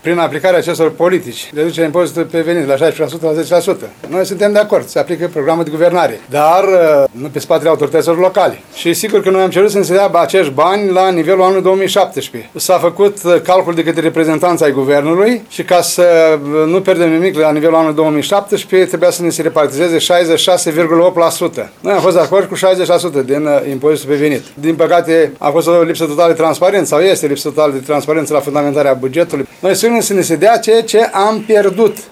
prin aplicarea acestor politici, reducerea impozitului pe venit la 16% la 10%. Noi suntem de acord, se aplică programul de guvernare, dar nu pe spatele autorităților locale. Și sigur că noi am cerut să ne se dea acești bani la nivelul anului 2017. S-a făcut calcul de către reprezentanța ai guvernului și ca să nu pierdem nimic la nivelul anului 2017, trebuia să ne se repartizeze 66,8%. Noi am fost de acord cu 60% din impozitul pe venit. Din păcate, a fost o lipsă totală de transparență, sau este lipsă totală de transparență la fundamentarea bugetului. Noi spunem să ne se dea ceea ce am pierdut.